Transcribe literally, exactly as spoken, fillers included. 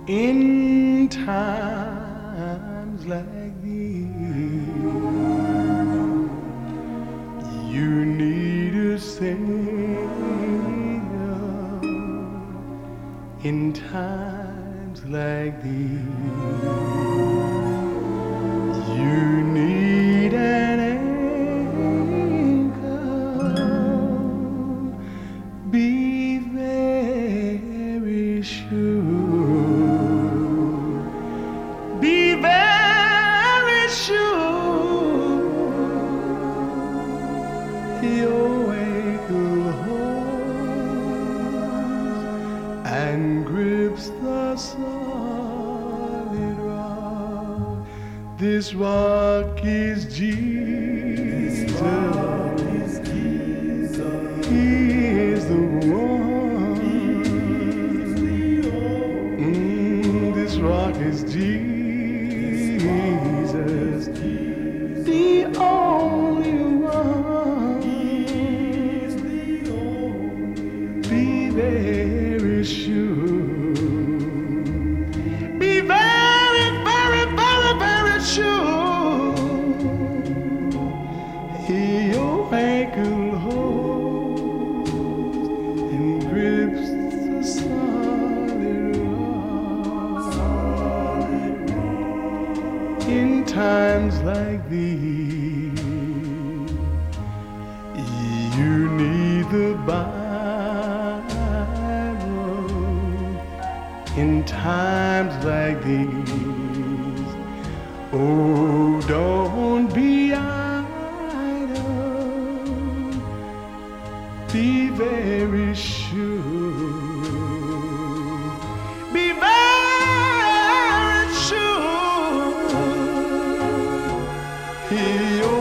In times like these, you need a savior. In times like these, you need an anchor. Be very sure. Be very sure your anchor holds and grips the solid rock. This rock is Jesus. This rock is Jesus. He is the one. Mm, this rock is Jesus. The only one. Be very sure. Be very, very, very, very sure. Your ankle holds and grips the solid rock. In times like these, you need the Bible. In times like these, oh, don't be idle. Be very sure. Be very sure. He